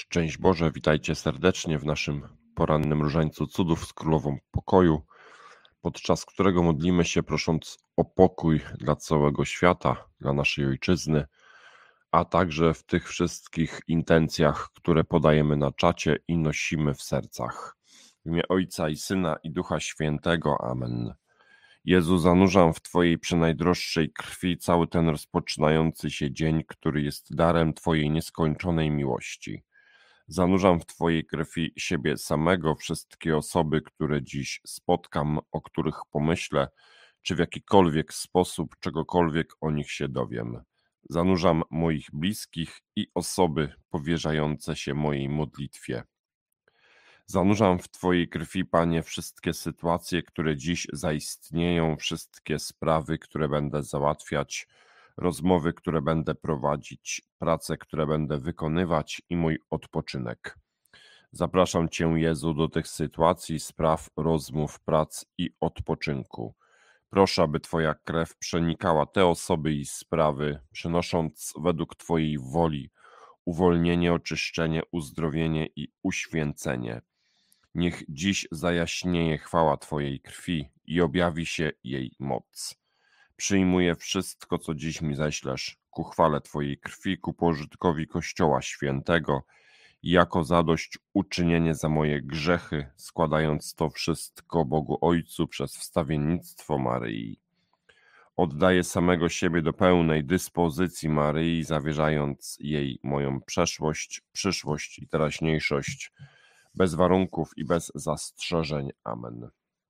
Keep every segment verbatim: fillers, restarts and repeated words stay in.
Szczęść Boże, witajcie serdecznie w naszym porannym różańcu cudów z Królową Pokoju, podczas którego modlimy się prosząc o pokój dla całego świata, dla naszej Ojczyzny, a także w tych wszystkich intencjach, które podajemy na czacie i nosimy w sercach. W imię Ojca i Syna i Ducha Świętego. Amen. Jezu, zanurzam w Twojej przenajdroższej krwi cały ten rozpoczynający się dzień, który jest darem Twojej nieskończonej miłości. Zanurzam w Twojej krwi siebie samego, wszystkie osoby, które dziś spotkam, o których pomyślę, czy w jakikolwiek sposób czegokolwiek o nich się dowiem. Zanurzam moich bliskich i osoby powierzające się mojej modlitwie. Zanurzam w Twojej krwi, Panie, wszystkie sytuacje, które dziś zaistnieją, wszystkie sprawy, które będę załatwiać, rozmowy, które będę prowadzić, prace, które będę wykonywać i mój odpoczynek. Zapraszam Cię, Jezu, do tych sytuacji, spraw, rozmów, prac i odpoczynku. Proszę, aby Twoja krew przenikała te osoby i sprawy, przynosząc według Twojej woli uwolnienie, oczyszczenie, uzdrowienie i uświęcenie. Niech dziś zajaśnieje chwała Twojej krwi i objawi się jej moc. Przyjmuję wszystko, co dziś mi ześlesz, ku chwale Twojej krwi, ku pożytkowi Kościoła Świętego i jako zadość uczynienie za moje grzechy, składając to wszystko Bogu Ojcu przez wstawiennictwo Maryi. Oddaję samego siebie do pełnej dyspozycji Maryi, zawierzając jej moją przeszłość, przyszłość i teraźniejszość, bez warunków i bez zastrzeżeń. Amen.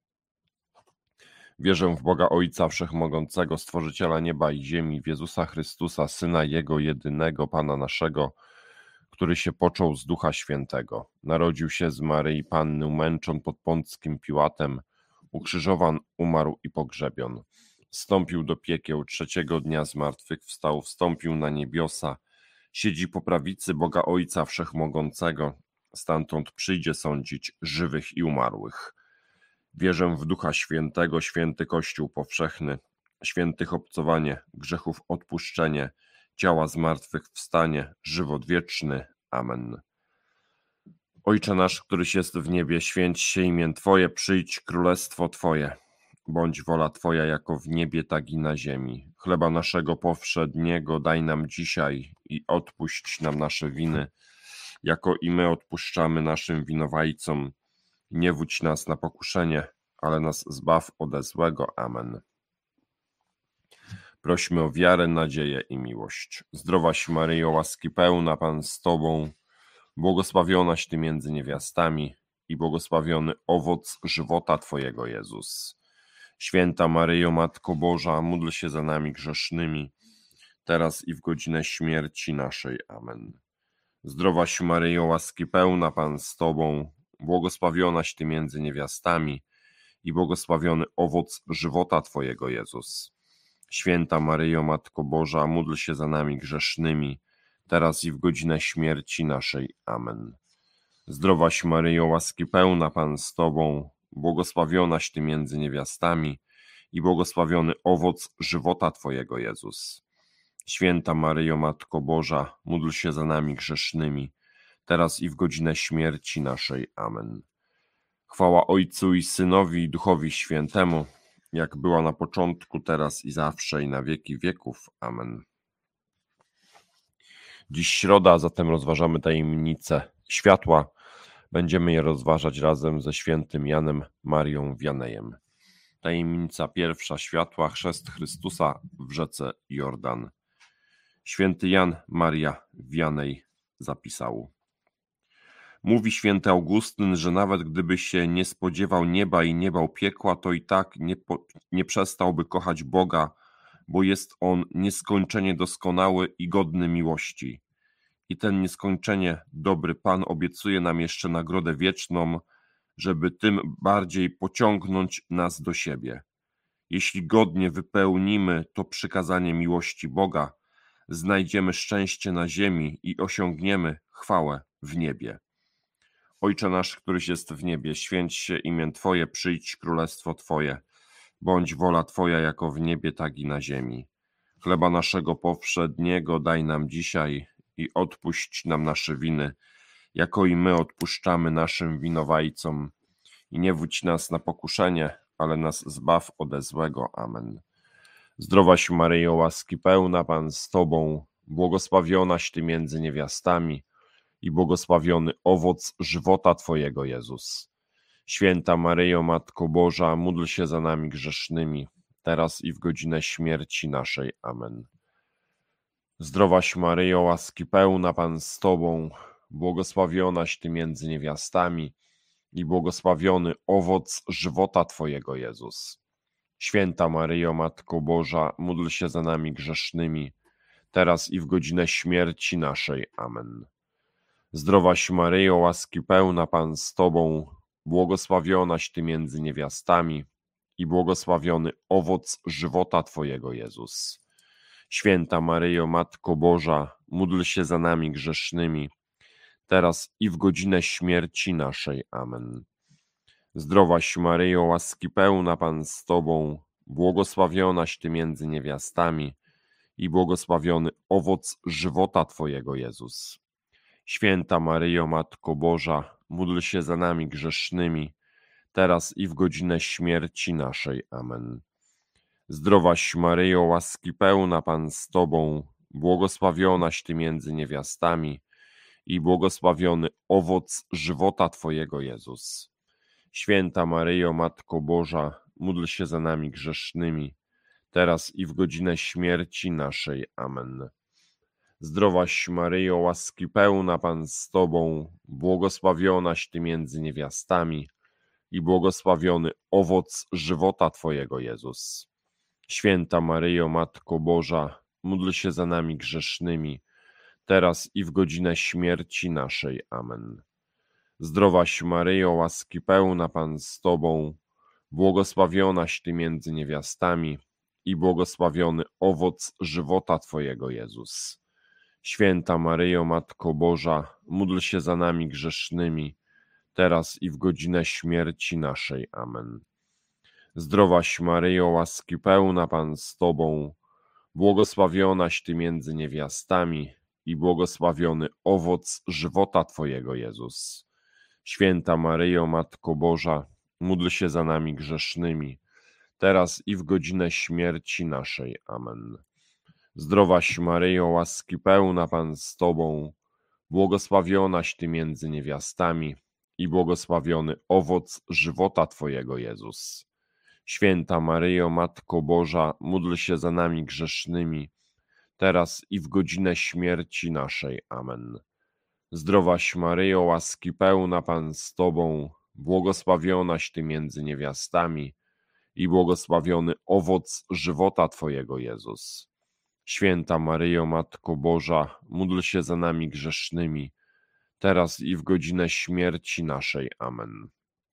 Wierzę w Boga Ojca Wszechmogącego, Stworzyciela nieba i ziemi, w Jezusa Chrystusa, Syna Jego jedynego, Pana naszego, który się począł z Ducha Świętego. Narodził się z Maryi Panny, umęczon pod Pąckim Piłatem, ukrzyżowan, umarł i pogrzebion. Wstąpił do piekieł, trzeciego dnia zmartwychwstał, wstąpił na niebiosa, siedzi po prawicy Boga Ojca Wszechmogącego, stamtąd przyjdzie sądzić żywych i umarłych. Wierzę w Ducha Świętego, święty Kościół powszechny, świętych obcowanie, grzechów odpuszczenie, ciała zmartwychwstanie, żywot wieczny. Amen. Ojcze nasz, któryś jest w niebie, święć się imię Twoje, przyjdź królestwo Twoje. Bądź wola Twoja jako w niebie, tak i na ziemi. Chleba naszego powszedniego daj nam dzisiaj i odpuść nam nasze winy, jako i my odpuszczamy naszym winowajcom. Nie wódź nas na pokuszenie, ale nas zbaw ode złego. Amen. Prośmy o wiarę, nadzieję i miłość. Zdrowaś Maryjo, łaski pełna, Pan z Tobą, błogosławionaś Ty między niewiastami i błogosławiony owoc żywota Twojego, Jezus. Święta Maryjo, Matko Boża, módl się za nami grzesznymi, teraz i w godzinę śmierci naszej. Amen. Zdrowaś Maryjo, łaski pełna, Pan z Tobą, błogosławionaś Ty między niewiastami i błogosławiony owoc żywota Twojego, Jezus. Święta Maryjo, Matko Boża, módl się za nami grzesznymi, teraz i w godzinę śmierci naszej. Amen. Zdrowaś Maryjo, łaski pełna, Pan z Tobą, błogosławionaś Ty między niewiastami i błogosławiony owoc żywota Twojego, Jezus. Święta Maryjo, Matko Boża, módl się za nami grzesznymi, teraz i w godzinę śmierci naszej. Amen. Chwała Ojcu i Synowi i Duchowi Świętemu, jak była na początku, teraz i zawsze i na wieki wieków. Amen. Dziś środa, zatem rozważamy tajemnicę światła. Będziemy je rozważać razem ze świętym Janem Marią Wianejem. Tajemnica pierwsza światła, chrzest Chrystusa w rzece Jordan. Święty Jan Maria Wianej zapisał: Mówi święty Augustyn, że nawet gdyby się nie spodziewał nieba i nie bał piekła, to i tak nie, po, nie przestałby kochać Boga, bo jest On nieskończenie doskonały i godny miłości. I ten nieskończenie dobry Pan obiecuje nam jeszcze nagrodę wieczną, żeby tym bardziej pociągnąć nas do siebie. Jeśli godnie wypełnimy to przykazanie miłości Boga, znajdziemy szczęście na ziemi i osiągniemy chwałę w niebie. Ojcze nasz, któryś jest w niebie, święć się imię Twoje, przyjdź królestwo Twoje. Bądź wola Twoja jako w niebie, tak i na ziemi. Chleba naszego powszedniego daj nam dzisiaj i odpuść nam nasze winy, jako i my odpuszczamy naszym winowajcom. I nie wódź nas na pokuszenie, ale nas zbaw ode złego. Amen. Zdrowaś Maryjo, łaski pełna, Pan z Tobą, błogosławionaś Ty między niewiastami i błogosławiony owoc żywota Twojego, Jezus. Święta Maryjo, Matko Boża, módl się za nami grzesznymi, teraz i w godzinę śmierci naszej. Amen. Zdrowaś Maryjo, łaski pełna, Pan z Tobą, błogosławionaś Ty między niewiastami i błogosławiony owoc żywota Twojego, Jezus. Święta Maryjo, Matko Boża, módl się za nami grzesznymi, teraz i w godzinę śmierci naszej. Amen. Zdrowaś Maryjo, łaski pełna, Pan z Tobą, błogosławionaś Ty między niewiastami i błogosławiony owoc żywota Twojego, Jezus. Święta Maryjo, Matko Boża, módl się za nami grzesznymi, teraz i w godzinę śmierci naszej. Amen. Zdrowaś Maryjo, łaski pełna, Pan z Tobą, błogosławionaś Ty między niewiastami i błogosławiony owoc żywota Twojego, Jezus. Święta Maryjo, Matko Boża, módl się za nami grzesznymi, teraz i w godzinę śmierci naszej. Amen. Zdrowaś Maryjo, łaski pełna, Pan z Tobą, błogosławionaś Ty między niewiastami i błogosławiony owoc żywota Twojego, Jezus. Święta Maryjo, Matko Boża, módl się za nami grzesznymi, teraz i w godzinę śmierci naszej. Amen. Zdrowaś Maryjo, łaski pełna, Pan z Tobą, błogosławionaś Ty między niewiastami i błogosławiony owoc żywota Twojego, Jezus. Święta Maryjo, Matko Boża, módl się za nami grzesznymi, teraz i w godzinę śmierci naszej. Amen. Zdrowaś Maryjo, łaski pełna, Pan z Tobą, błogosławionaś Ty między niewiastami i błogosławiony owoc żywota Twojego, Jezus. Święta Maryjo, Matko Boża, módl się za nami grzesznymi, teraz i w godzinę śmierci naszej. Amen. Zdrowaś Maryjo, łaski pełna, Pan z Tobą, błogosławionaś Ty między niewiastami i błogosławiony owoc żywota Twojego, Jezus. Święta Maryjo, Matko Boża, módl się za nami grzesznymi, teraz i w godzinę śmierci naszej. Amen. Zdrowaś Maryjo, łaski pełna, Pan z Tobą, błogosławionaś Ty między niewiastami i błogosławiony owoc żywota Twojego, Jezus. Święta Maryjo, Matko Boża, módl się za nami grzesznymi, teraz i w godzinę śmierci naszej. Amen. Zdrowaś Maryjo, łaski pełna, Pan z Tobą, błogosławionaś Ty między niewiastami i błogosławiony owoc żywota Twojego, Jezus. Święta Maryjo, Matko Boża, módl się za nami grzesznymi, teraz i w godzinę śmierci naszej. Amen.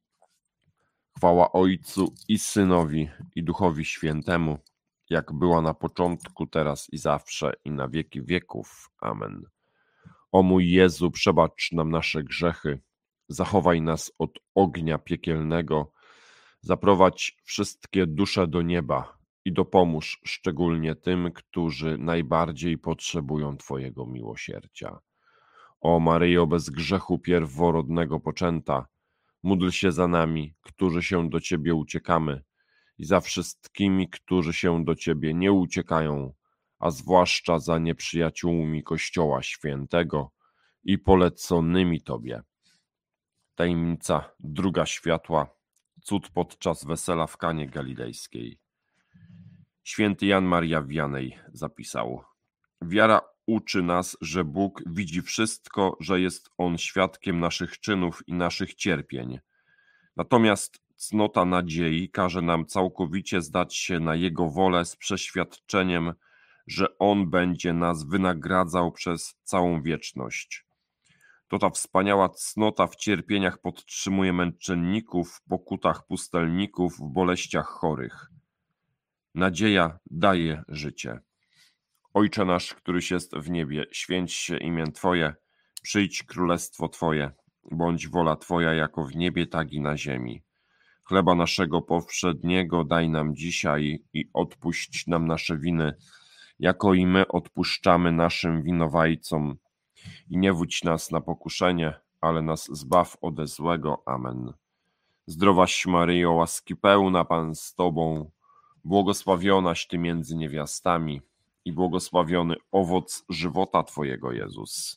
Chwała Ojcu i Synowi, i Duchowi Świętemu, jak była na początku, teraz i zawsze, i na wieki wieków. Amen. O mój Jezu, przebacz nam nasze grzechy, zachowaj nas od ognia piekielnego, zaprowadź wszystkie dusze do nieba i dopomóż szczególnie tym, którzy najbardziej potrzebują Twojego miłosierdzia. O Maryjo, bez grzechu pierworodnego poczęta, módl się za nami, którzy się do Ciebie uciekamy, i za wszystkimi, którzy się do Ciebie nie uciekają, a zwłaszcza za nieprzyjaciółmi Kościoła Świętego i poleconymi Tobie. Tajemnica druga światła, cud podczas wesela w Kanie Galilejskiej. Święty Jan Maria Wianej zapisał: wiara uczy nas, że Bóg widzi wszystko, że jest On świadkiem naszych czynów i naszych cierpień. Natomiast cnota nadziei każe nam całkowicie zdać się na Jego wolę z przeświadczeniem, że On będzie nas wynagradzał przez całą wieczność. To ta wspaniała cnota w cierpieniach podtrzymuje męczenników, w pokutach pustelników, w boleściach chorych. Nadzieja daje życie. Ojcze nasz, któryś jest w niebie, święć się imię Twoje, przyjdź królestwo Twoje, bądź wola Twoja jako w niebie, tak i na ziemi. Chleba naszego powszedniego daj nam dzisiaj i odpuść nam nasze winy, jako i my odpuszczamy naszym winowajcom. I nie wódź nas na pokuszenie, ale nas zbaw ode złego. Amen. Zdrowaś Maryjo, łaski pełna, Pan z Tobą, błogosławionaś Ty między niewiastami i błogosławiony owoc żywota Twojego, Jezus.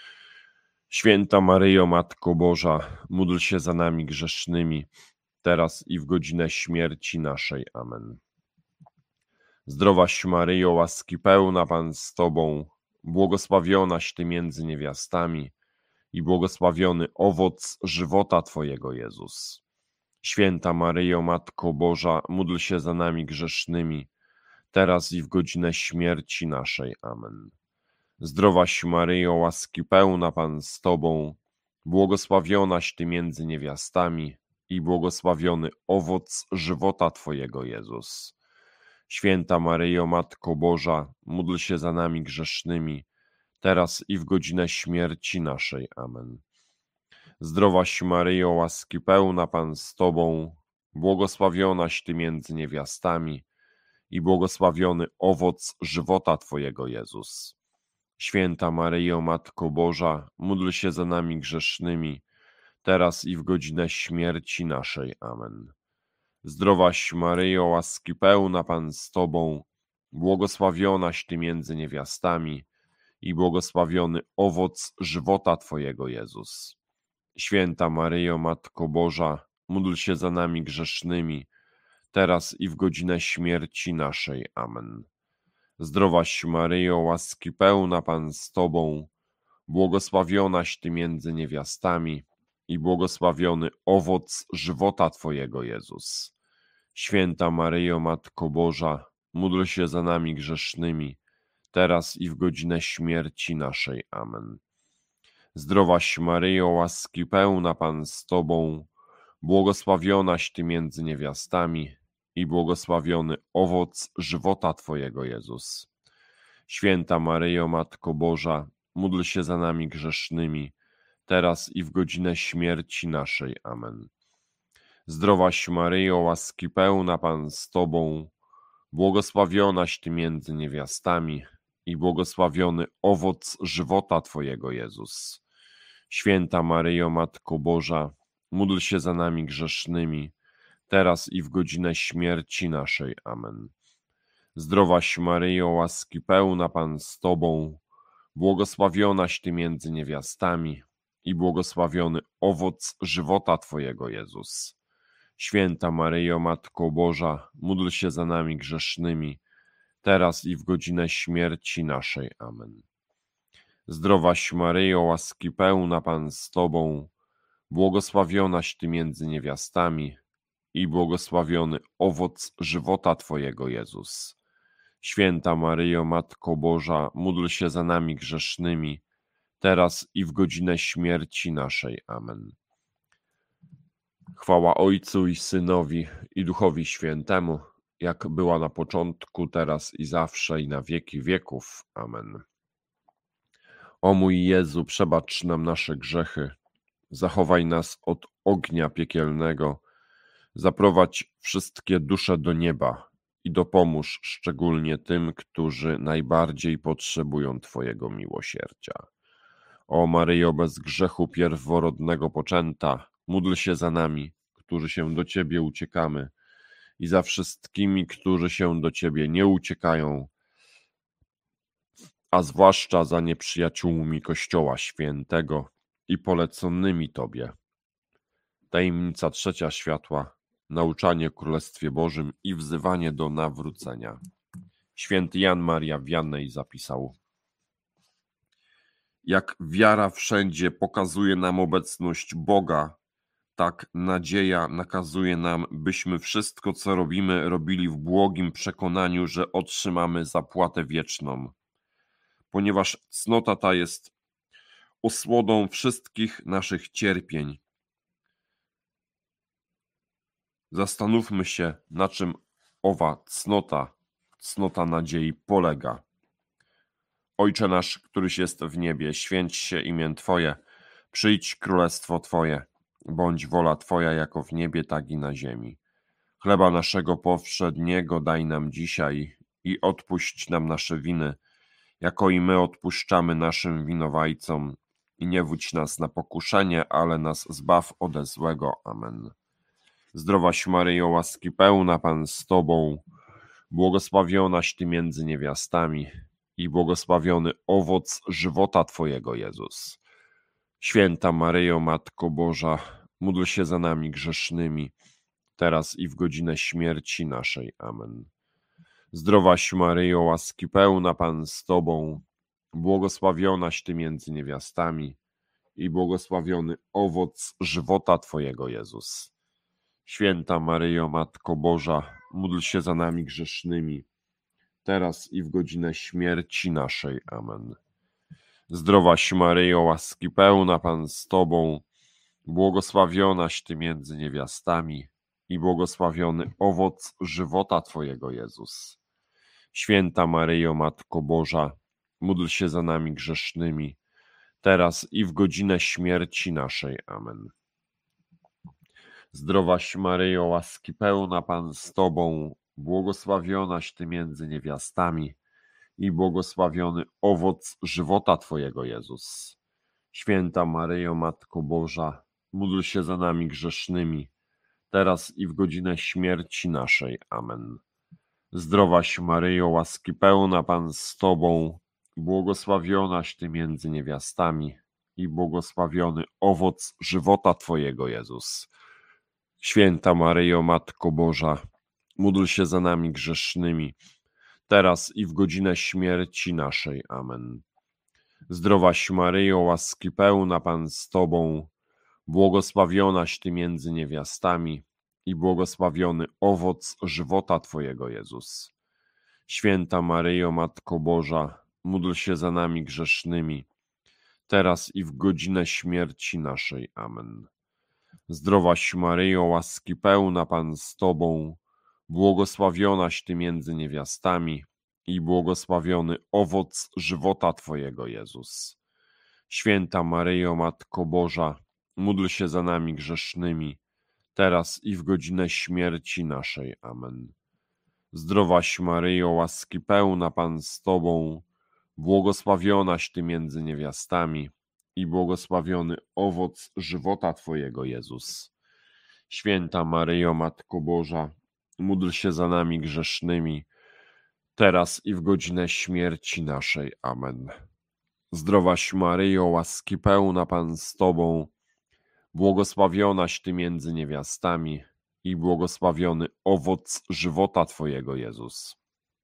Święta Maryjo, Matko Boża, módl się za nami grzesznymi, teraz i w godzinę śmierci naszej. Amen. Zdrowaś Maryjo, łaski pełna, Pan z Tobą, błogosławionaś Ty między niewiastami i błogosławiony owoc żywota Twojego, Jezus. Święta Maryjo, Matko Boża, módl się za nami grzesznymi, teraz i w godzinę śmierci naszej. Amen. Zdrowaś Maryjo, łaski pełna, Pan z Tobą, błogosławionaś Ty między niewiastami i błogosławiony owoc żywota Twojego, Jezus. Święta Maryjo, Matko Boża, módl się za nami grzesznymi, teraz i w godzinę śmierci naszej. Amen. Zdrowaś Maryjo, łaski pełna, Pan z Tobą, błogosławionaś Ty między niewiastami i błogosławiony owoc żywota Twojego, Jezus. Święta Maryjo, Matko Boża, módl się za nami grzesznymi, teraz i w godzinę śmierci naszej. Amen. Zdrowaś Maryjo, łaski pełna, Pan z Tobą, błogosławionaś Ty między niewiastami i błogosławiony owoc żywota Twojego, Jezus. Święta Maryjo, Matko Boża, módl się za nami grzesznymi, teraz i w godzinę śmierci naszej. Amen. Zdrowaś Maryjo, łaski pełna, Pan z Tobą, błogosławionaś Ty między niewiastami i błogosławiony owoc żywota Twojego, Jezus. Święta Maryjo, Matko Boża, módl się za nami grzesznymi, teraz i w godzinę śmierci naszej. Amen. Zdrowaś Maryjo, łaski pełna, Pan z Tobą, błogosławionaś Ty między niewiastami i błogosławiony owoc żywota Twojego, Jezus. Święta Maryjo, Matko Boża, módl się za nami grzesznymi, teraz i w godzinę śmierci naszej. Amen. Zdrowaś Maryjo, łaski pełna, Pan z Tobą, błogosławionaś Ty między niewiastami i błogosławiony owoc żywota Twojego, Jezus. Święta Maryjo, Matko Boża, módl się za nami grzesznymi, teraz i w godzinę śmierci naszej. Amen. Zdrowaś Maryjo, łaski pełna, Pan z Tobą, błogosławionaś Ty między niewiastami i błogosławiony owoc żywota Twojego, Jezus. Święta Maryjo, Matko Boża, módl się za nami grzesznymi, teraz i w godzinę śmierci naszej. Amen. Zdrowaś Maryjo, łaski pełna, Pan z Tobą, błogosławionaś Ty między niewiastami i błogosławiony owoc żywota Twojego, Jezus. Święta Maryjo, Matko Boża, módl się za nami grzesznymi, teraz i w godzinę śmierci naszej. Amen. Chwała Ojcu i Synowi i Duchowi Świętemu, jak była na początku, teraz i zawsze, i na wieki wieków. Amen. O mój Jezu, przebacz nam nasze grzechy, zachowaj nas od ognia piekielnego, zaprowadź wszystkie dusze do nieba i dopomóż szczególnie tym, którzy najbardziej potrzebują Twojego miłosierdzia. O Maryjo, bez grzechu pierworodnego poczęta, módl się za nami, którzy się do Ciebie uciekamy, i za wszystkimi, którzy się do Ciebie nie uciekają, a zwłaszcza za nieprzyjaciółmi Kościoła Świętego i poleconymi Tobie. Tajemnica trzecia światła, nauczanie o Królestwie Bożym i wzywanie do nawrócenia. Święty Jan Maria Wianney zapisał: jak wiara wszędzie pokazuje nam obecność Boga, tak nadzieja nakazuje nam, byśmy wszystko, co robimy, robili w błogim przekonaniu, że otrzymamy zapłatę wieczną. Ponieważ cnota ta jest osłodą wszystkich naszych cierpień. Zastanówmy się, na czym owa cnota, cnota nadziei polega. Ojcze nasz, któryś jest w niebie, święć się imię Twoje, przyjdź królestwo Twoje, bądź wola Twoja jako w niebie, tak i na ziemi. Chleba naszego powszedniego daj nam dzisiaj i odpuść nam nasze winy, jako i my odpuszczamy naszym winowajcom. i nie wódź nas na pokuszenie, ale nas zbaw ode złego. Amen. Zdrowaś Maryjo, łaski pełna, Pan z Tobą, błogosławionaś Ty między niewiastami i błogosławiony owoc żywota Twojego, Jezus. Święta Maryjo, Matko Boża, módl się za nami grzesznymi, teraz i w godzinę śmierci naszej. Amen. Zdrowaś Maryjo, łaski pełna, Pan z Tobą, błogosławionaś Ty między niewiastami i błogosławiony owoc żywota Twojego, Jezus. Święta Maryjo, Matko Boża, módl się za nami grzesznymi, teraz i w godzinę śmierci naszej. Amen. Zdrowaś Maryjo, łaski pełna, Pan z Tobą, błogosławionaś Ty między niewiastami i błogosławiony owoc żywota Twojego, Jezus. Święta Maryjo, Matko Boża, módl się za nami grzesznymi, teraz i w godzinę śmierci naszej. Amen. Zdrowaś Maryjo, łaski pełna, Pan z Tobą, błogosławionaś Ty między niewiastami i błogosławiony owoc żywota Twojego, Jezus. Święta Maryjo, Matko Boża, módl się za nami grzesznymi, teraz i w godzinę śmierci naszej. Amen. Zdrowaś Maryjo, łaski pełna, Pan z Tobą, błogosławionaś Ty między niewiastami i błogosławiony owoc żywota Twojego, Jezus. Święta Maryjo, Matko Boża, módl się za nami grzesznymi, teraz i w godzinę śmierci naszej. Amen. Zdrowaś Maryjo, łaski pełna, Pan z Tobą, błogosławionaś Ty między niewiastami i błogosławiony owoc żywota Twojego, Jezus. Święta Maryjo, Matko Boża, módl się za nami grzesznymi, teraz i w godzinę śmierci naszej. Amen. Zdrowaś Maryjo, łaski pełna, Pan z Tobą, błogosławionaś Ty między niewiastami i błogosławiony owoc żywota Twojego, Jezus. Święta Maryjo, Matko Boża, módl się za nami grzesznymi, teraz i w godzinę śmierci naszej. Amen. Zdrowaś Maryjo, łaski pełna, Pan z Tobą, błogosławionaś Ty między niewiastami i błogosławiony owoc żywota Twojego, Jezus. Święta Maryjo, Matko Boża, módl się za nami grzesznymi, teraz i w godzinę śmierci naszej. Amen. Zdrowaś Maryjo, łaski pełna, Pan z Tobą, błogosławionaś Ty między niewiastami i błogosławiony owoc żywota Twojego, Jezus.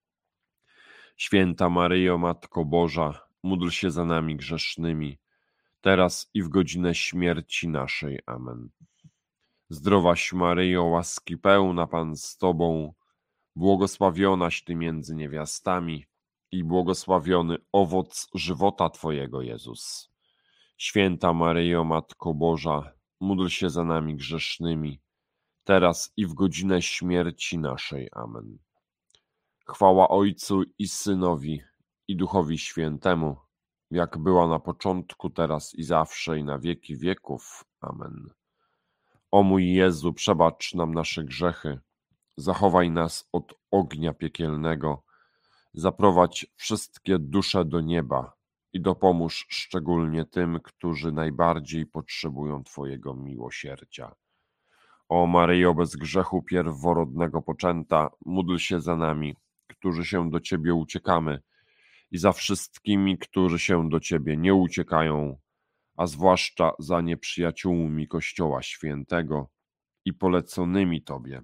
Święta Maryjo, Matko Boża, módl się za nami grzesznymi, teraz i w godzinę śmierci naszej. Amen. Zdrowaś Maryjo, łaski pełna, Pan z Tobą, błogosławionaś Ty między niewiastami i błogosławiony owoc żywota Twojego, Jezus. Święta Maryjo, Matko Boża, módl się za nami grzesznymi, teraz i w godzinę śmierci naszej. Amen. Chwała Ojcu i Synowi, i Duchowi Świętemu, jak była na początku, teraz i zawsze, i na wieki wieków. Amen. O mój Jezu, przebacz nam nasze grzechy, zachowaj nas od ognia piekielnego, zaprowadź wszystkie dusze do nieba i dopomóż szczególnie tym, którzy najbardziej potrzebują Twojego miłosierdzia. O Maryjo, bez grzechu pierworodnego poczęta, módl się za nami, którzy się do Ciebie uciekamy, i za wszystkimi, którzy się do Ciebie nie uciekają, a zwłaszcza za nieprzyjaciółmi Kościoła Świętego i poleconymi Tobie.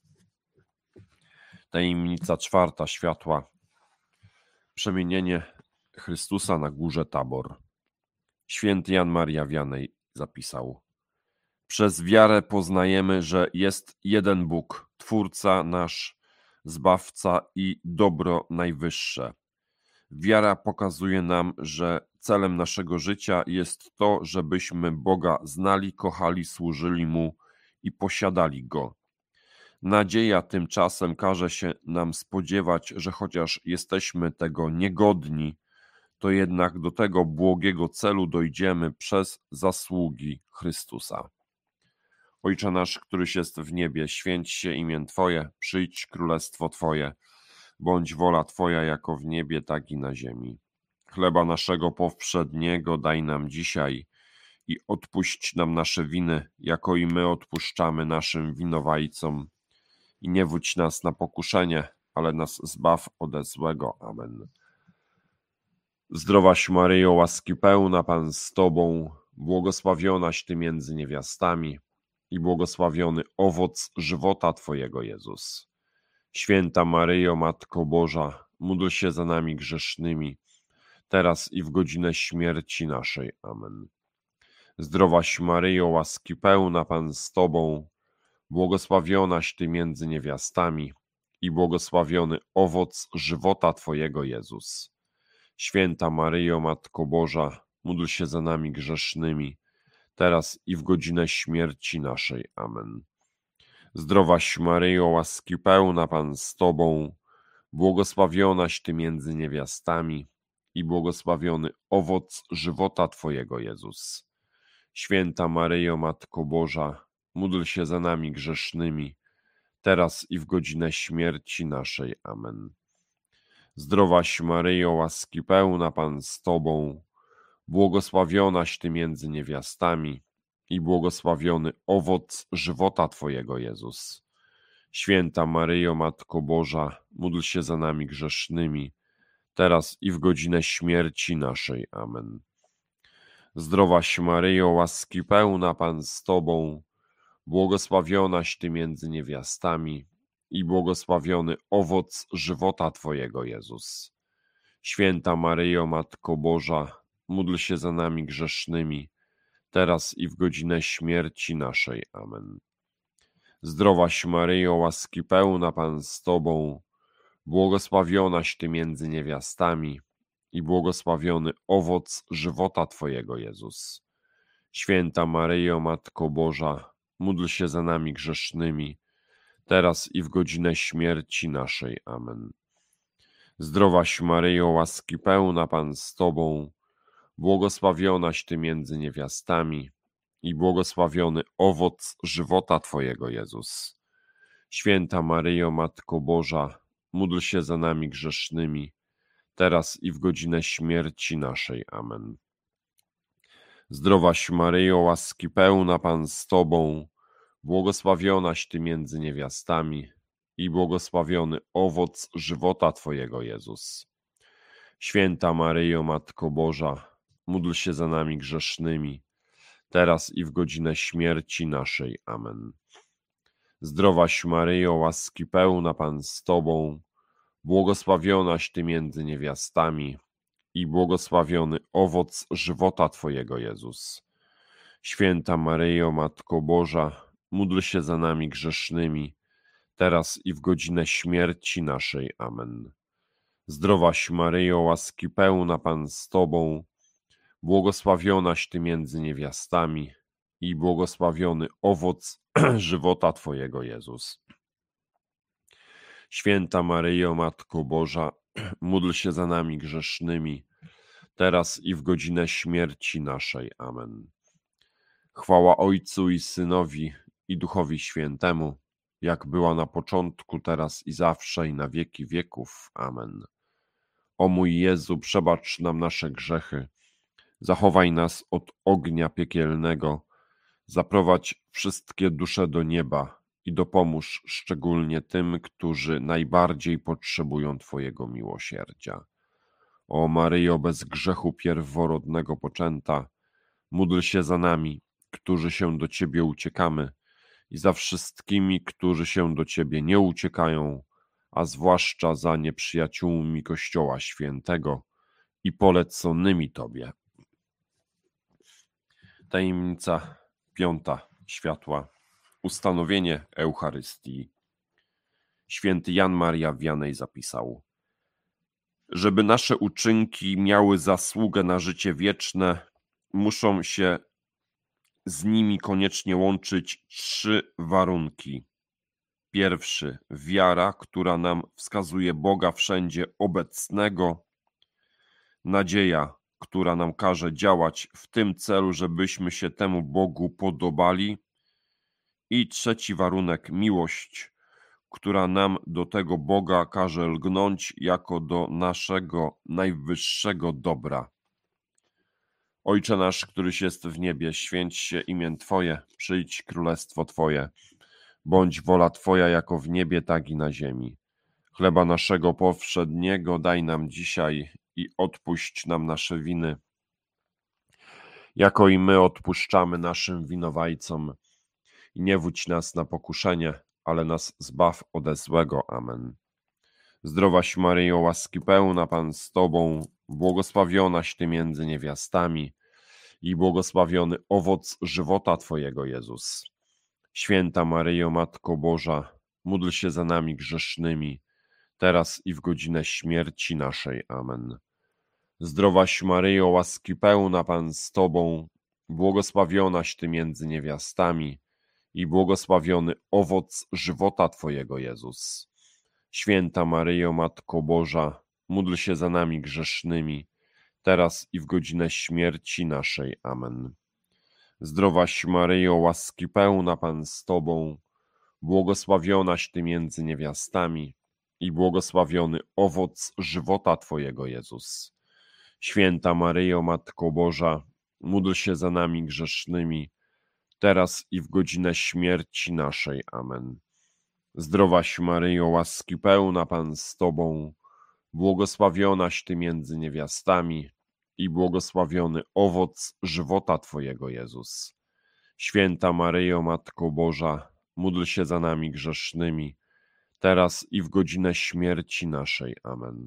Tajemnica czwarta światła. Przemienienie Chrystusa na górze Tabor. Święty Jan Maria Wianej zapisał: przez wiarę poznajemy, że jest jeden Bóg, Twórca nasz, Zbawca i dobro najwyższe. Wiara pokazuje nam, że celem naszego życia jest to, żebyśmy Boga znali, kochali, służyli Mu i posiadali Go. Nadzieja tymczasem każe się nam spodziewać, że chociaż jesteśmy tego niegodni, to jednak do tego błogiego celu dojdziemy przez zasługi Chrystusa. Ojcze nasz, któryś jest w niebie, święć się imię Twoje, przyjdź królestwo Twoje, bądź wola Twoja jako w niebie, tak i na ziemi. Chleba naszego powszedniego daj nam dzisiaj i odpuść nam nasze winy, jako i my odpuszczamy naszym winowajcom. I nie wódź nas na pokuszenie, ale nas zbaw ode złego. Amen. Zdrowaś Maryjo, łaski pełna, Pan z Tobą, błogosławionaś Ty między niewiastami i błogosławiony owoc żywota Twojego, Jezus. Święta Maryjo, Matko Boża, módl się za nami grzesznymi, teraz i w godzinę śmierci naszej. Amen. Zdrowaś Maryjo, łaski pełna, Pan z Tobą, błogosławionaś Ty między niewiastami i błogosławiony owoc żywota Twojego, Jezus. Święta Maryjo, Matko Boża, módl się za nami grzesznymi, teraz i w godzinę śmierci naszej. Amen. Zdrowaś Maryjo, łaski pełna, Pan z Tobą, błogosławionaś Ty między niewiastami i błogosławiony owoc żywota Twojego, Jezus. Święta Maryjo, Matko Boża, módl się za nami grzesznymi, teraz i w godzinę śmierci naszej. Amen. Zdrowaś Maryjo, łaski pełna, Pan z Tobą, błogosławionaś Ty między niewiastami i błogosławiony owoc żywota Twojego, Jezus. Święta Maryjo, Matko Boża, módl się za nami grzesznymi, teraz i w godzinę śmierci naszej. Amen. Zdrowaś Maryjo, łaski pełna, Pan z Tobą, błogosławionaś Ty między niewiastami i błogosławiony owoc żywota Twojego, Jezus. Święta Maryjo, Matko Boża, módl się za nami grzesznymi, teraz i w godzinę śmierci naszej. Amen. Zdrowaś Maryjo, łaski pełna, Pan z Tobą, błogosławionaś Ty między niewiastami i błogosławiony owoc żywota Twojego, Jezus. Święta Maryjo, Matko Boża, módl się za nami grzesznymi, teraz i w godzinę śmierci naszej. Amen. Zdrowaś Maryjo, łaski pełna, Pan z Tobą, błogosławionaś Ty między niewiastami i błogosławiony owoc żywota Twojego, Jezus. Święta Maryjo, Matko Boża, módl się za nami grzesznymi, teraz i w godzinę śmierci naszej. Amen. Zdrowaś Maryjo, łaski pełna, Pan z Tobą, błogosławionaś Ty między niewiastami i błogosławiony owoc żywota Twojego, Jezus. Święta Maryjo, Matko Boża, módl się za nami grzesznymi, teraz i w godzinę śmierci naszej. Amen. Zdrowaś Maryjo, łaski pełna, Pan z Tobą, błogosławionaś Ty między niewiastami i błogosławiony owoc żywota Twojego, Jezus. Święta Maryjo, Matko Boża, módl się za nami grzesznymi, teraz i w godzinę śmierci naszej. Amen. Zdrowaś Maryjo, łaski pełna, Pan z Tobą, błogosławionaś Ty między niewiastami i błogosławiony owoc żywota Twojego, Jezus. Święta Maryjo, Matko Boża, módl się za nami grzesznymi, teraz i w godzinę śmierci naszej. Amen. Chwała Ojcu i Synowi i Duchowi Świętemu, jak była na początku, teraz i zawsze, i na wieki wieków. Amen. O mój Jezu, przebacz nam nasze grzechy, zachowaj nas od ognia piekielnego, zaprowadź wszystkie dusze do nieba i dopomóż szczególnie tym, którzy najbardziej potrzebują Twojego miłosierdzia. O Maryjo, bez grzechu pierworodnego poczęta, módl się za nami, którzy się do Ciebie uciekamy, i za wszystkimi, którzy się do Ciebie nie uciekają, a zwłaszcza za nieprzyjaciółmi Kościoła Świętego i poleconymi Tobie. Tajemnica piąta światła. Ustanowienie Eucharystii. Święty Jan Maria Wianej zapisał: żeby nasze uczynki miały zasługę na życie wieczne, muszą się z nimi koniecznie łączyć trzy warunki. Pierwszy, wiara, która nam wskazuje Boga wszędzie obecnego. Nadzieja, która nam każe działać w tym celu, żebyśmy się temu Bogu podobali. I trzeci warunek, miłość, która nam do tego Boga każe lgnąć jako do naszego najwyższego dobra. Ojcze nasz, któryś jest w niebie, święć się imię Twoje, przyjdź królestwo Twoje. Bądź wola Twoja jako w niebie, tak i na ziemi. Chleba naszego powszedniego daj nam dzisiaj i odpuść nam nasze winy, jako i my odpuszczamy naszym winowajcom. I nie wódź nas na pokuszenie, ale nas zbaw ode złego. Amen. Zdrowaś Maryjo, łaski pełna, Pan z Tobą, błogosławionaś Ty między niewiastami i błogosławiony owoc żywota Twojego, Jezus. Święta Maryjo, Matko Boża, módl się za nami grzesznymi, teraz i w godzinę śmierci naszej. Amen. Zdrowaś Maryjo, łaski pełna, Pan z Tobą, błogosławionaś Ty między niewiastami i błogosławiony owoc żywota Twojego, Jezus. Święta Maryjo, Matko Boża, módl się za nami grzesznymi, teraz i w godzinę śmierci naszej. Amen. Zdrowaś Maryjo, łaski pełna, Pan z Tobą, błogosławionaś Ty między niewiastami i błogosławiony owoc żywota Twojego, Jezus. Święta Maryjo, Matko Boża, módl się za nami grzesznymi, teraz i w godzinę śmierci naszej. Amen. Zdrowaś Maryjo, łaski pełna, Pan z Tobą, błogosławionaś Ty między niewiastami i błogosławiony owoc żywota Twojego, Jezus. Święta Maryjo, Matko Boża, módl się za nami grzesznymi, teraz i w godzinę śmierci naszej. Amen.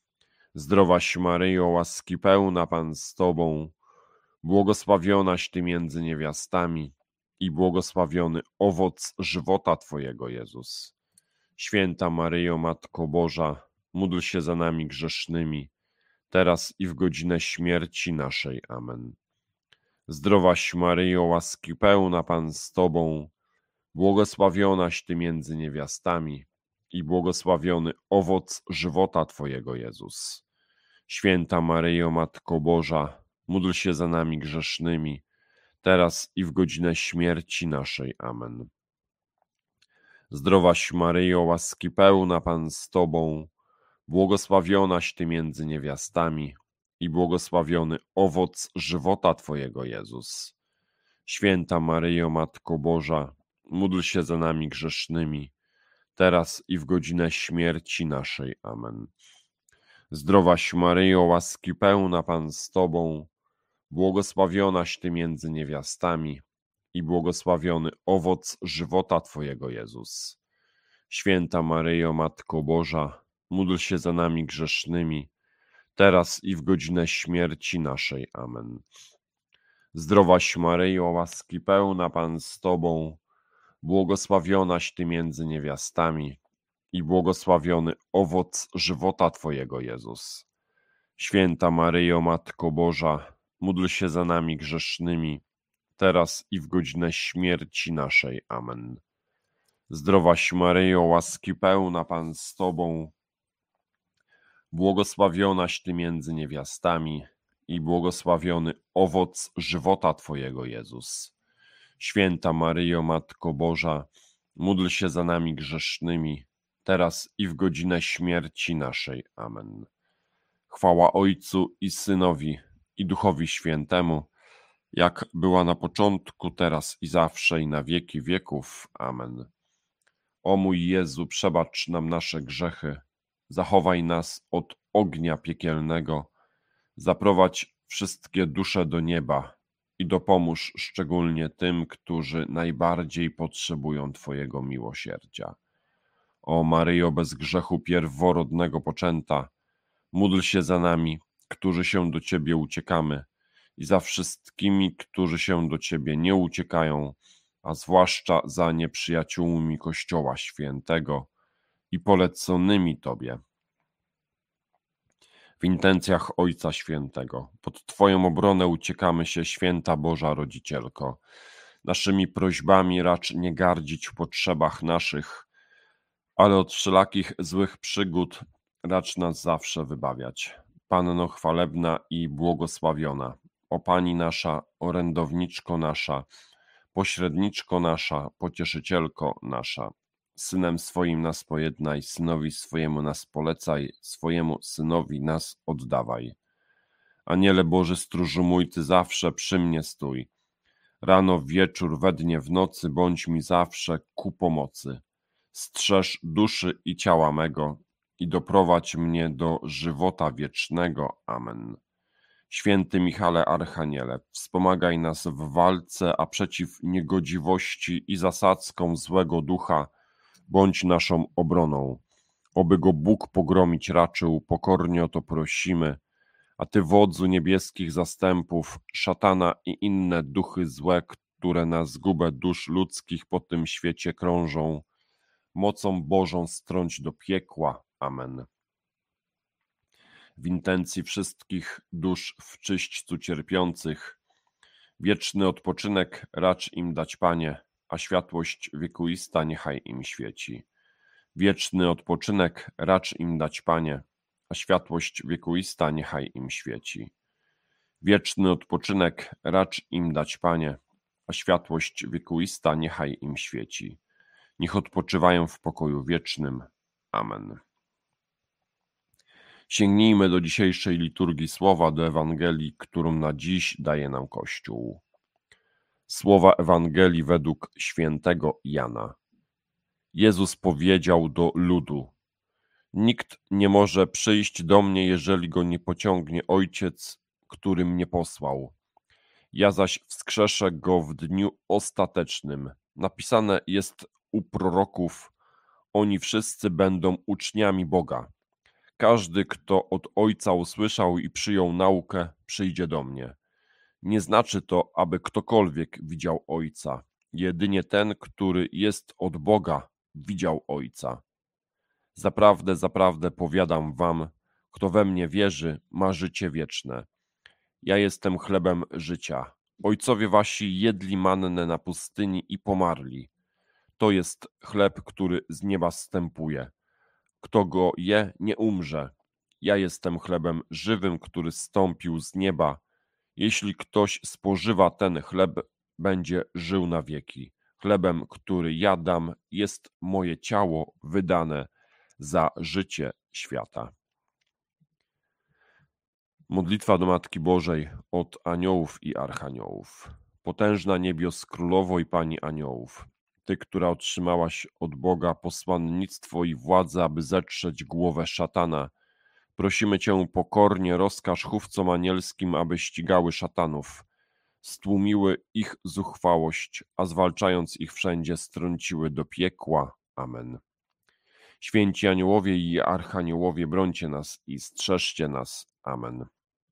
Zdrowaś Maryjo, łaski pełna, Pan z Tobą, błogosławionaś Ty między niewiastami i błogosławiony owoc żywota Twojego, Jezus. Święta Maryjo, Matko Boża, módl się za nami grzesznymi, teraz i w godzinę śmierci naszej. Amen. Zdrowaś Maryjo, łaski pełna, Pan z Tobą, błogosławionaś Ty między niewiastami i błogosławiony owoc żywota Twojego, Jezus. Święta Maryjo, Matko Boża, módl się za nami grzesznymi, teraz i w godzinę śmierci naszej. Amen. Zdrowaś Maryjo, łaski pełna, Pan z Tobą, błogosławionaś Ty między niewiastami i błogosławiony owoc żywota Twojego, Jezus. Święta Maryjo, Matko Boża, módl się za nami grzesznymi, teraz i w godzinę śmierci naszej. Amen. Zdrowaś Maryjo, łaski pełna, Pan z Tobą, błogosławionaś Ty między niewiastami i błogosławiony owoc żywota Twojego, Jezus. Święta Maryjo, Matko Boża, módl się za nami grzesznymi, teraz i w godzinę śmierci naszej. Amen. Zdrowaś Maryjo, łaski pełna, Pan z Tobą, błogosławionaś Ty między niewiastami i błogosławiony owoc żywota Twojego, Jezus. Święta Maryjo, Matko Boża, módl się za nami grzesznymi, teraz i w godzinę śmierci naszej. Amen. Zdrowaś Maryjo, łaski pełna, Pan z Tobą, błogosławionaś Ty między niewiastami i błogosławiony owoc żywota Twojego, Jezus. Święta Maryjo, Matko Boża, módl się za nami grzesznymi, teraz i w godzinę śmierci naszej. Amen. Chwała Ojcu i Synowi, i Duchowi Świętemu, jak była na początku, teraz i zawsze, i na wieki wieków. Amen. O mój Jezu, przebacz nam nasze grzechy, zachowaj nas od ognia piekielnego, zaprowadź wszystkie dusze do nieba i dopomóż szczególnie tym, którzy najbardziej potrzebują Twojego miłosierdzia. O Maryjo, bez grzechu pierworodnego poczęta, módl się za nami, którzy się do Ciebie uciekamy, i za wszystkimi, którzy się do Ciebie nie uciekają, a zwłaszcza za nieprzyjaciółmi Kościoła Świętego i poleconymi Tobie. W intencjach Ojca Świętego, pod Twoją obronę uciekamy się, Święta Boża Rodzicielko. Naszymi prośbami racz nie gardzić w potrzebach naszych, ale od wszelakich złych przygód racz nas zawsze wybawiać. Panno chwalebna i błogosławiona, o Pani nasza, orędowniczko nasza, pośredniczko nasza, pocieszycielko nasza, Synem swoim nas pojednaj, Synowi swojemu nas polecaj, swojemu Synowi nas oddawaj. Aniele Boży, stróżu mój, Ty zawsze przy mnie stój. Rano, w wieczór, we dnie, w nocy, bądź mi zawsze ku pomocy. Strzeż duszy i ciała mego i doprowadź mnie do żywota wiecznego. Amen. Święty Michale Archaniele, wspomagaj nas w walce, a przeciw niegodziwości i zasadzkom złego ducha bądź naszą obroną. Oby go Bóg pogromić raczył, pokornie o to prosimy. A Ty, wodzu niebieskich zastępów, szatana i inne duchy złe, które na zgubę dusz ludzkich po tym świecie krążą, mocą Bożą strąć do piekła. Amen. W intencji wszystkich dusz w czyśćcu cierpiących, wieczny odpoczynek racz im dać, Panie, a światłość wiekuista niechaj im świeci. Wieczny odpoczynek racz im dać, Panie, a światłość wiekuista niechaj im świeci. Wieczny odpoczynek racz im dać, Panie, a światłość wiekuista niechaj im świeci. Niech odpoczywają w pokoju wiecznym. Amen. Sięgnijmy do dzisiejszej liturgii słowa, do Ewangelii, którą na dziś daje nam Kościół. Słowa Ewangelii według świętego Jana. Jezus powiedział do ludu: nikt nie może przyjść do mnie, jeżeli go nie pociągnie Ojciec, który mnie posłał. Ja zaś wskrzeszę go w dniu ostatecznym. Napisane jest u proroków: oni wszyscy będą uczniami Boga. Każdy, kto od Ojca usłyszał i przyjął naukę, przyjdzie do mnie. Nie znaczy to, aby ktokolwiek widział Ojca. Jedynie ten, który jest od Boga, widział Ojca. Zaprawdę, zaprawdę powiadam wam, kto we mnie wierzy, ma życie wieczne. Ja jestem chlebem życia. Ojcowie wasi jedli mannę na pustyni i pomarli. To jest chleb, który z nieba zstępuje. Kto go je, nie umrze. Ja jestem chlebem żywym, który zstąpił z nieba. Jeśli ktoś spożywa ten chleb, będzie żył na wieki. Chlebem, który ja dam, jest moje ciało wydane za życie świata. Modlitwa do Matki Bożej od aniołów i archaniołów. Potężna niebios królowo i Pani aniołów, Ty, która otrzymałaś od Boga posłannictwo i władzę, aby zetrzeć głowę szatana, prosimy Cię pokornie, rozkaż chówcom anielskim, aby ścigały szatanów, stłumiły ich zuchwałość, a zwalczając ich wszędzie strąciły do piekła. Amen. Święci aniołowie i archaniołowie, brońcie nas i strzeżcie nas. Amen.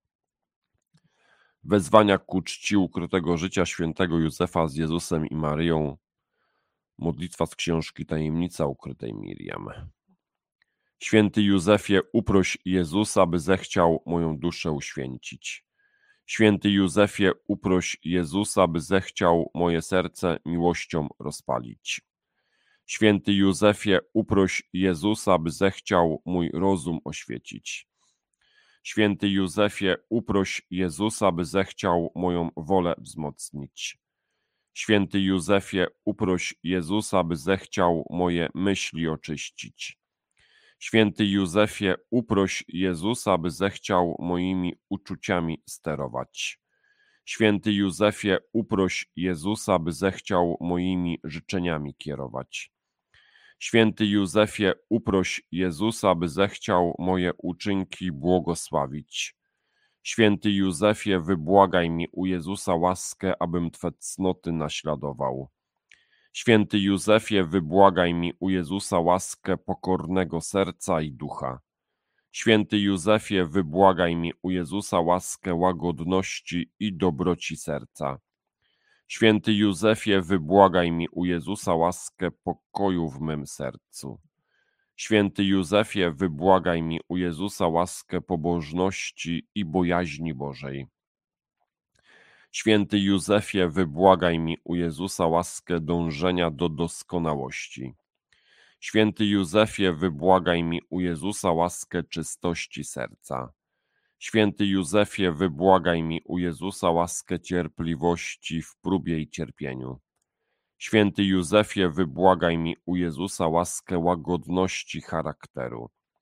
Wezwania ku czci ukrytego życia świętego Józefa z Jezusem i Maryją. Modlitwa z książki Tajemnica ukrytej Miriam. Święty Józefie, uproś Jezusa, by zechciał moją duszę uświęcić. Święty Józefie, uproś Jezusa, by zechciał moje serce miłością rozpalić. Święty Józefie, uproś Jezusa, by zechciał mój rozum oświecić. Święty Józefie, uproś Jezusa, by zechciał moją wolę wzmocnić. Święty Józefie, uproś Jezusa, by zechciał moje myśli oczyścić. Święty Józefie, uproś Jezusa, by zechciał moimi uczuciami sterować. Święty Józefie, uproś Jezusa, by zechciał moimi życzeniami kierować. Święty Józefie, uproś Jezusa, by zechciał moje uczynki błogosławić. Święty Józefie, wybłagaj mi u Jezusa łaskę, abym Twe cnoty naśladował. Święty Józefie, wybłagaj mi u Jezusa łaskę pokornego serca i ducha. Święty Józefie, wybłagaj mi u Jezusa łaskę łagodności i dobroci serca. Święty Józefie, wybłagaj mi u Jezusa łaskę pokoju w mym sercu. Święty Józefie, wybłagaj mi u Jezusa łaskę pobożności i bojaźni Bożej. Święty Józefie, wybłagaj mi u Jezusa łaskę dążenia do doskonałości. Święty Józefie, wybłagaj mi u Jezusa łaskę czystości serca. Święty Józefie, wybłagaj mi u Jezusa łaskę cierpliwości w próbie i cierpieniu. Święty Józefie, wybłagaj mi u Jezusa łaskę łagodności charakteru.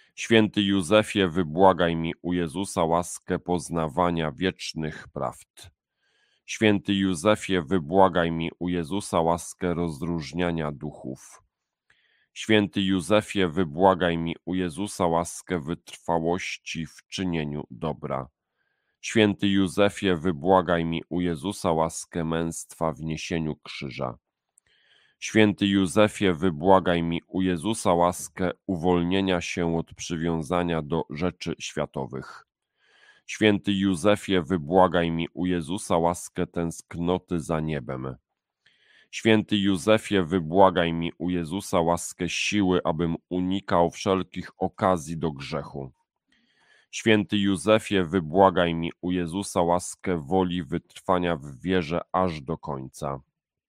Święty Józefie, wybłagaj mi u Jezusa łaskę poznawania wiecznych prawd. Święty Józefie, wybłagaj mi u Jezusa łaskę rozróżniania duchów. Święty Józefie, wybłagaj mi u Jezusa łaskę wytrwałości w czynieniu dobra. Święty Józefie, wybłagaj mi u Jezusa łaskę męstwa w niesieniu krzyża. Święty Józefie, wybłagaj mi u Jezusa łaskę uwolnienia się od przywiązania do rzeczy światowych. Święty Józefie, wybłagaj mi u Jezusa łaskę tęsknoty za niebem. Święty Józefie, wybłagaj mi u Jezusa łaskę siły, abym unikał wszelkich okazji do grzechu. Święty Józefie, wybłagaj mi u Jezusa łaskę woli wytrwania w wierze aż do końca.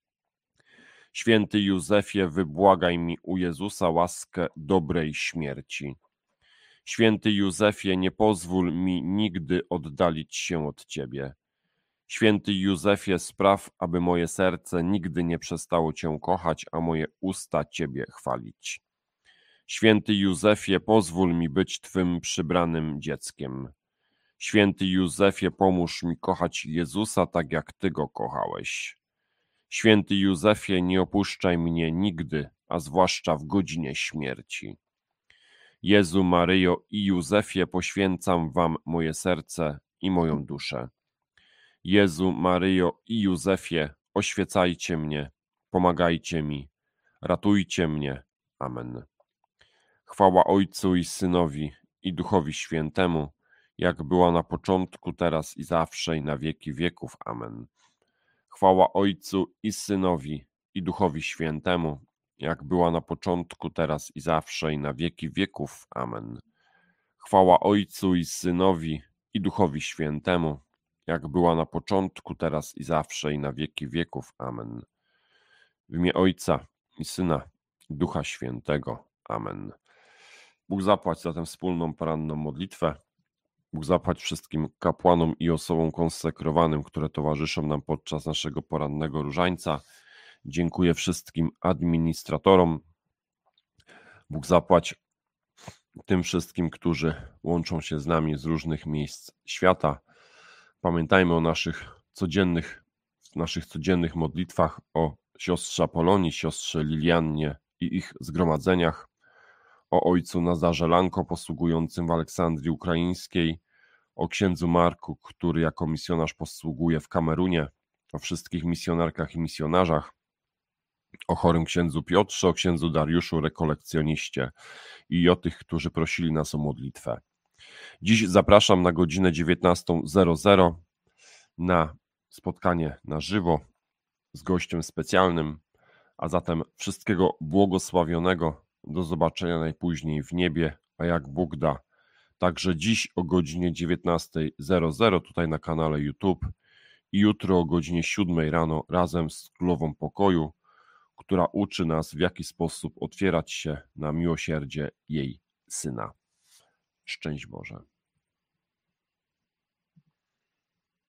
Święty Józefie, wybłagaj mi u Jezusa łaskę dobrej śmierci. Święty Józefie, nie pozwól mi nigdy oddalić się od Ciebie. Święty Józefie, spraw, aby moje serce nigdy nie przestało Cię kochać, a moje usta Ciebie chwalić. Święty Józefie, pozwól mi być Twym przybranym dzieckiem. Święty Józefie, pomóż mi kochać Jezusa tak, jak Ty Go kochałeś. Święty Józefie, nie opuszczaj mnie nigdy, a zwłaszcza w godzinie śmierci. Jezu, Maryjo i Józefie, poświęcam Wam moje serce i moją duszę. Jezu, Maryjo i Józefie, oświecajcie mnie, pomagajcie mi, ratujcie mnie. Amen. Chwała Ojcu i Synowi i Duchowi Świętemu, jak była na początku, teraz i zawsze, i na wieki wieków. Amen. Chwała Ojcu i Synowi i Duchowi Świętemu, jak była na początku, teraz i zawsze, i na wieki wieków. Amen. Chwała Ojcu i Synowi i Duchowi Świętemu, jak była na początku, teraz i zawsze, i na wieki wieków. Amen. W imię Ojca i Syna i Ducha Świętego. Amen. Bóg zapłać za tę wspólną poranną modlitwę. Bóg zapłać wszystkim kapłanom i osobom konsekrowanym, które towarzyszą nam podczas naszego porannego różańca. Dziękuję wszystkim administratorom. Bóg zapłać tym wszystkim, którzy łączą się z nami z różnych miejsc świata. Pamiętajmy o naszych codziennych, naszych codziennych modlitwach, o siostrze Apolonii, siostrze Liliannie i ich zgromadzeniach, o ojcu Nazarze Lanko posługującym w Aleksandrii Ukraińskiej, o księdzu Marku, który jako misjonarz posługuje w Kamerunie, o wszystkich misjonarkach i misjonarzach, o chorym księdzu Piotrze, o księdzu Dariuszu, rekolekcjoniście i o tych, którzy prosili nas o modlitwę. Dziś zapraszam na godzinę dziewiętnastą na spotkanie na żywo z gościem specjalnym, a zatem wszystkiego błogosławionego, do zobaczenia najpóźniej w niebie, a jak Bóg da, także dziś o godzinie dziewiętnasta tutaj na kanale YouTube i jutro o godzinie siódmej rano razem z Królową Pokoju, która uczy nas, w jaki sposób otwierać się na miłosierdzie jej Syna. Szczęść Boże.